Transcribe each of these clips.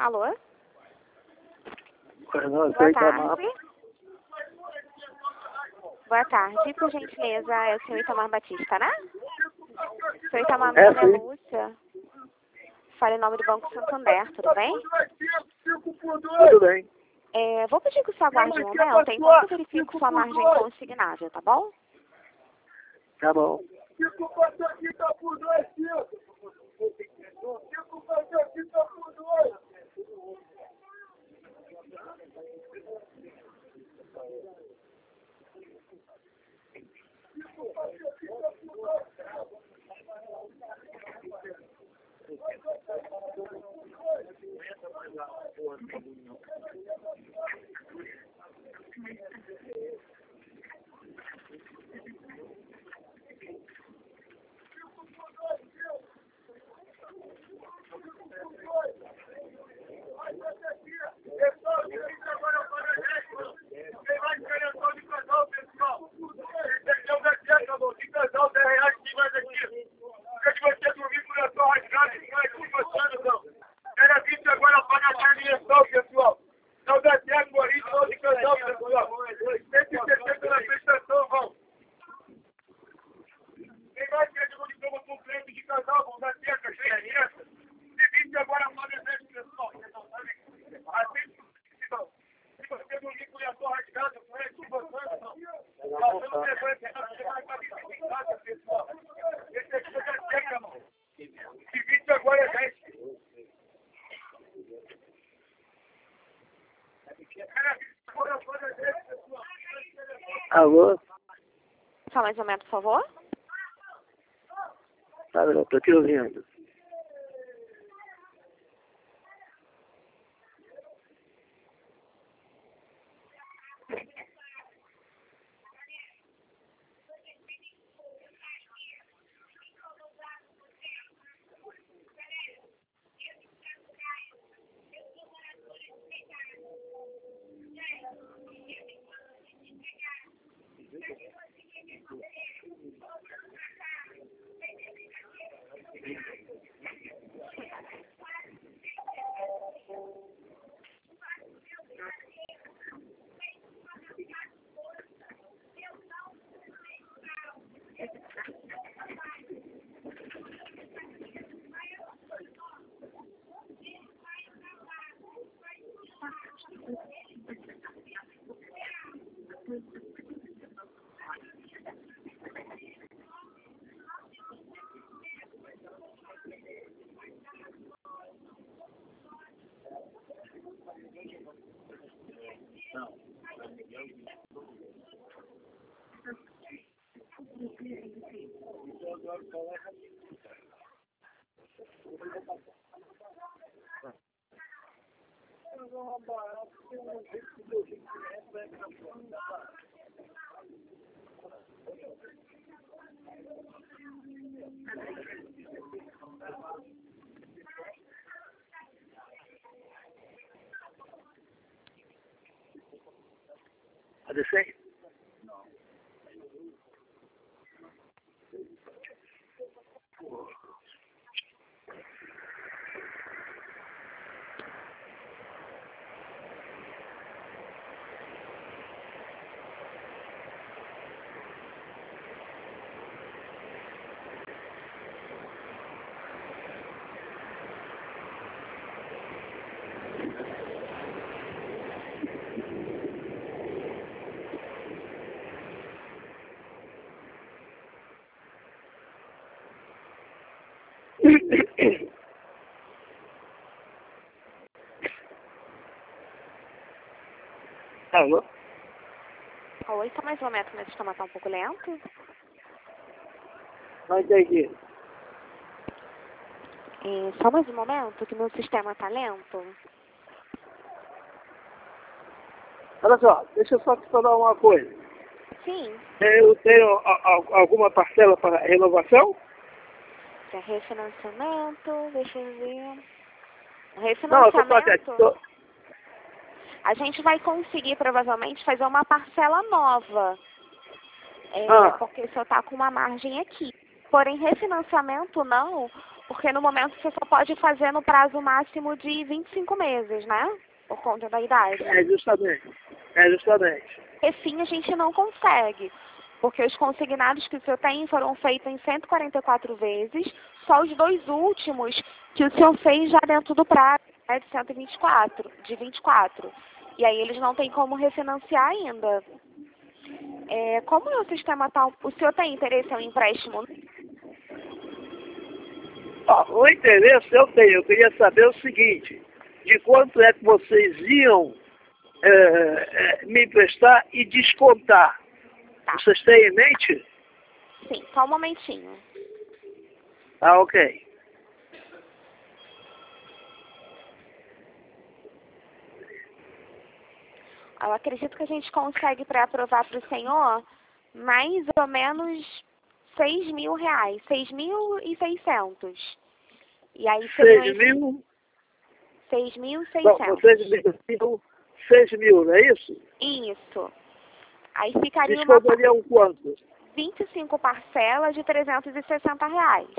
Alô? Boa tarde. Boa tarde, por gentileza, é o senhor Itamar Batista, né? Senhor Itamar, meu nome é Lúcia. Fala em nome do Banco Santander, tudo bem? Tudo bem. Vou pedir que o senhor aguarde um momento, enquanto eu verifico sua margem consignável, tá bom? Tá bom. Alô? Só mais um momento, por favor. Tá, eu tô te ouvindo. Pode ser? Alô? Oi, só mais um momento, meu sistema tá um pouco lento. Não entendi. Só mais um momento, que meu sistema tá lento. Olha só, deixa eu só te falar uma coisa. Sim, Eu tenho alguma parcela para renovação? para refinanciamento, deixa eu ver. Não, eu tô Refinanciamento, a gente vai conseguir provavelmente fazer uma parcela nova. Porque o senhor tá com uma margem aqui. Porém, refinanciamento não, Porque no momento você só pode fazer no prazo máximo de 25 meses, né? Por conta da idade. É, justamente. É, justamente. E sim, a gente não consegue. Porque os consignados que o senhor tem foram feitos em 144 vezes, só os 2 últimos que o senhor fez já dentro do prazo, né, de 124, de 24. E aí eles não têm como refinanciar ainda. Como é o sistema tal? O senhor tem interesse em um empréstimo? Ó, o interesse eu tenho. Eu queria saber o seguinte. De quanto é que vocês iam me emprestar e descontar? Tá. Vocês têm em mente? Sim, só um momentinho. Ah, ok. Eu acredito que a gente consegue para aprovar para o senhor mais ou menos R$ 6.000, 6.600. E aí seriam 6.000? Bom, 6.600. vocês me dão 6.000, não é isso? Isso. Aí ficaria uma Descontariam quanto? 25 parcelas de R$ 360.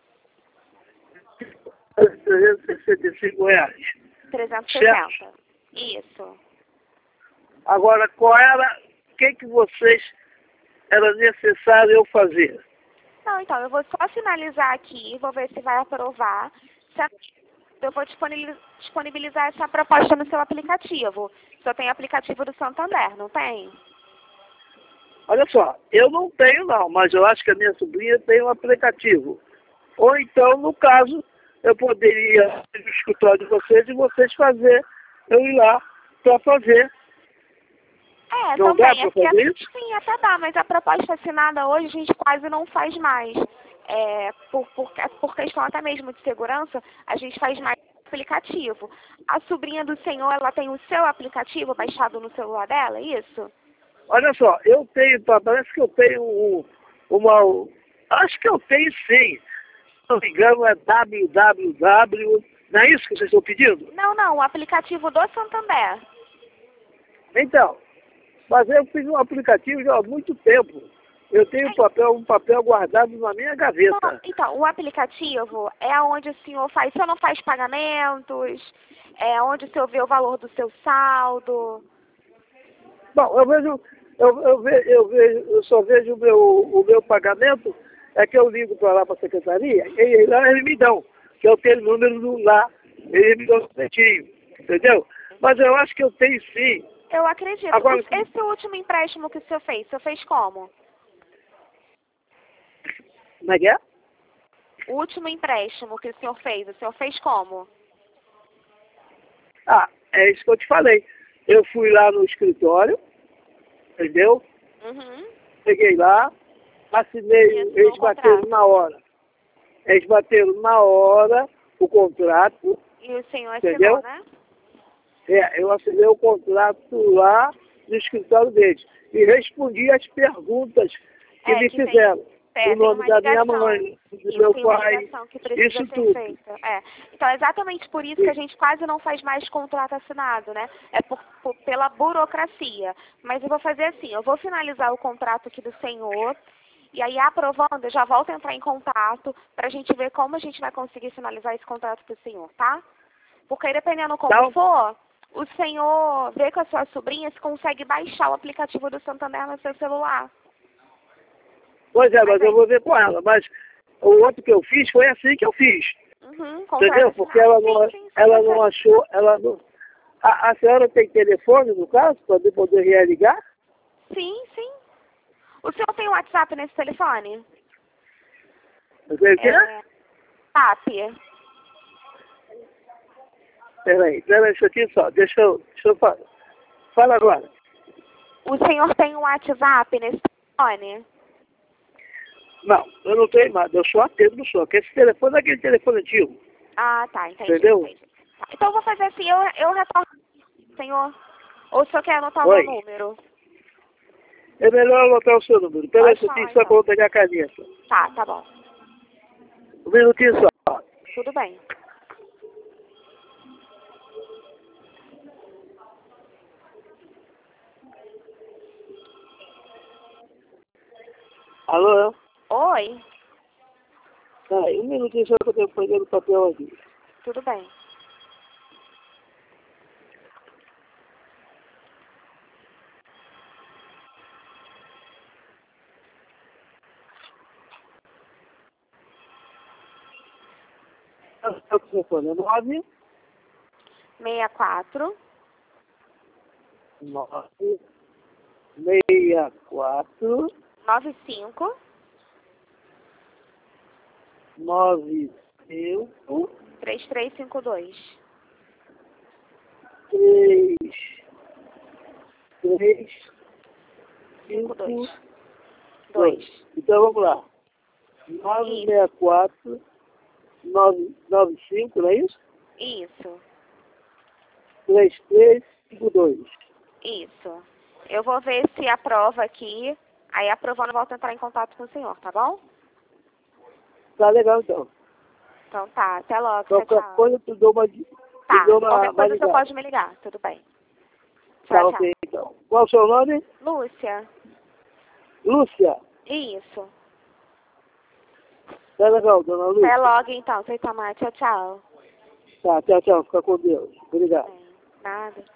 R$ 365. 360. Isso. Agora, o que vocês era necessário eu fazer? Não, então, eu vou só finalizar aqui, vou ver se vai aprovar. Eu vou disponibilizar essa proposta no seu aplicativo. Só tem aplicativo do Santander, não tem? Olha só, eu não tenho não, mas eu acho que a minha sobrinha tem um aplicativo. Ou então, no caso, eu poderia ir no escritório de vocês e vocês eu ir lá para fazer. Não Também. dá para fazer isso? Sim, até dá, mas a proposta assinada hoje a gente quase não faz mais. Por questão até mesmo de segurança, a gente faz mais aplicativo. A sobrinha do senhor, ela tem o seu aplicativo baixado no celular dela, é isso? Olha só, eu tenho, parece que eu tenho acho que eu tenho sim. Se não me engano é www, não é isso que vocês estão pedindo? Não, o aplicativo do Santander. Então, mas eu fiz um aplicativo já há muito tempo. Eu tenho um papel guardado na minha gaveta. Então, o aplicativo é onde o senhor não faz pagamentos, é onde o senhor vê o valor do seu saldo. Bom, eu só vejo o meu pagamento, é que eu ligo para lá para a secretaria, e aí lá eles me dão, que eu tenho o número lá, eles me dão certinho, entendeu? Mas eu acho que eu tenho sim. Eu acredito. Agora, esse último empréstimo que o senhor fez como? Como é que é? O último empréstimo que o senhor fez como? Ah, é isso que eu te falei. Eu fui lá no escritório, entendeu? Uhum. Cheguei lá, assinei, eles bateram na hora. Eles bateram na hora o contrato, E o senhor entendeu? assinou, né? Eu assinei o contrato lá no escritório deles. E respondi as perguntas que me fizeram. O nome da minha mãe, do meu pai, isso tudo. Então, é exatamente por isso que a gente quase não faz mais contrato assinado, né? Pela burocracia. Mas eu vou fazer assim, eu vou finalizar o contrato aqui do senhor, e aí, aprovando, eu já volto a entrar em contato para a gente ver como a gente vai conseguir finalizar esse contrato para o senhor, tá? Porque aí, dependendo como for, o senhor vê com a sua sobrinha se consegue baixar o aplicativo do Santander no seu celular. Pois é, mas eu vou ver com ela. Mas o outro que eu fiz foi assim que eu fiz. Entendeu? Porque ela não achou, A senhora tem telefone, no caso, para poder religar? Sim. O senhor tem WhatsApp nesse telefone? Não sei o que é? WhatsApp. Peraí, isso aqui só. Deixa eu falar. Fala agora. O senhor tem um WhatsApp nesse telefone? Não, eu não tenho mais. Eu só atendo no senhor. Porque esse telefone é aquele telefone antigo. Ah, tá. Entendi. Entendeu? Tá, então eu vou fazer assim. Eu retorno, senhor. Ou o senhor quer anotar o meu número? É melhor anotar o seu número. Peraí, um minutinho só que eu vou pegar a caneta. Tá bom. Um minutinho só. Tudo bem. Alô? Oi? Tá aí, um minutinho só que eu tenho que pegar o papel aqui. Tudo bem. O telefone é 9, 64 9, 64, 95 95, 3352. 3, 3, 5, 52. 2. Então vamos lá. 964, 995, não é isso? Isso. 3352. Isso. Eu vou ver se aprova aqui. Aí aprovando, eu volto a entrar em contato com o senhor, tá bom? Tá legal então. Então tá, até logo. Tchau, Qualquer tchau. coisa, tu dou uma. Tá, qualquer coisa você ligada. pode me ligar, tudo bem. Tá, Tchau, tchau. ok, então. Qual o seu nome? Lúcia. Lúcia. Isso. Tá legal, dona Lúcia. Até logo então, sem tomar. Tchau, tchau. Tá, tchau, tchau. Fica com Deus. Obrigado. Bem, nada.